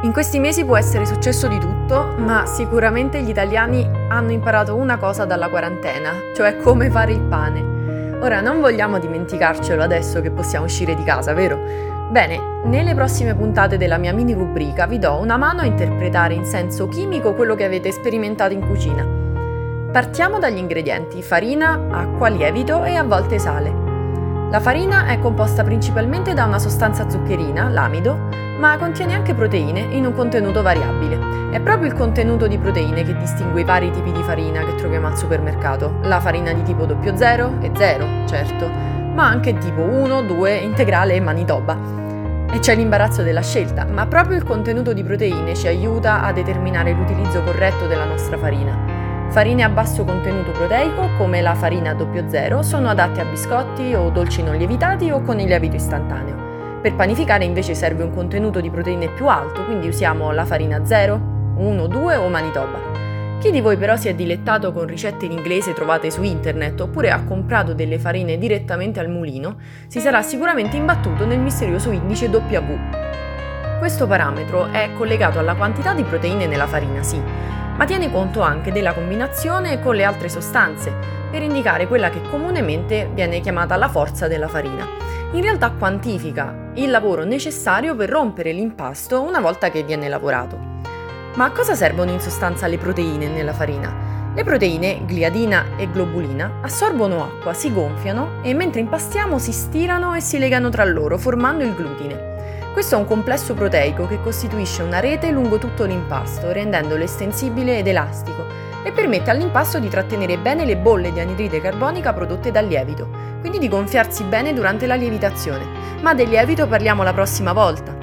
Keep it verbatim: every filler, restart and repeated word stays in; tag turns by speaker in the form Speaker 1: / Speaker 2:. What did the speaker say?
Speaker 1: In questi mesi può essere successo di tutto, ma sicuramente gli italiani hanno imparato una cosa dalla quarantena, cioè come fare il pane. Ora, non vogliamo dimenticarcelo adesso che possiamo uscire di casa, vero? Bene, nelle prossime puntate della mia mini rubrica vi do una mano a interpretare in senso chimico quello che avete sperimentato in cucina. Partiamo dagli ingredienti: farina, acqua, lievito e a volte sale. La farina è composta principalmente da una sostanza zuccherina, l'amido, ma contiene anche proteine in un contenuto variabile. È proprio il contenuto di proteine che distingue i vari tipi di farina che troviamo al supermercato. La farina di tipo zero zero e zero, certo, ma anche tipo uno, due, integrale e Manitoba. E c'è l'imbarazzo della scelta, ma proprio il contenuto di proteine ci aiuta a determinare l'utilizzo corretto della nostra farina. Farine a basso contenuto proteico, come la farina zero zero, sono adatte a biscotti o dolci non lievitati o con il lievito istantaneo. Per panificare invece serve un contenuto di proteine più alto, quindi usiamo la farina zero, uno, due o Manitoba. Chi di voi però si è dilettato con ricette in inglese trovate su internet oppure ha comprato delle farine direttamente al mulino, si sarà sicuramente imbattuto nel misterioso indice W. Questo parametro è collegato alla quantità di proteine nella farina, sì, ma tiene conto anche della combinazione con le altre sostanze, per indicare quella che comunemente viene chiamata la forza della farina. In realtà quantifica il lavoro necessario per rompere l'impasto una volta che viene lavorato. Ma a cosa servono in sostanza le proteine nella farina? Le proteine, gliadina e globulina, assorbono acqua, si gonfiano e mentre impastiamo si stirano e si legano tra loro formando il glutine. Questo è un complesso proteico che costituisce una rete lungo tutto l'impasto, rendendolo estensibile ed elastico, e permette all'impasto di trattenere bene le bolle di anidride carbonica prodotte dal lievito, quindi di gonfiarsi bene durante la lievitazione. Ma del lievito parliamo la prossima volta.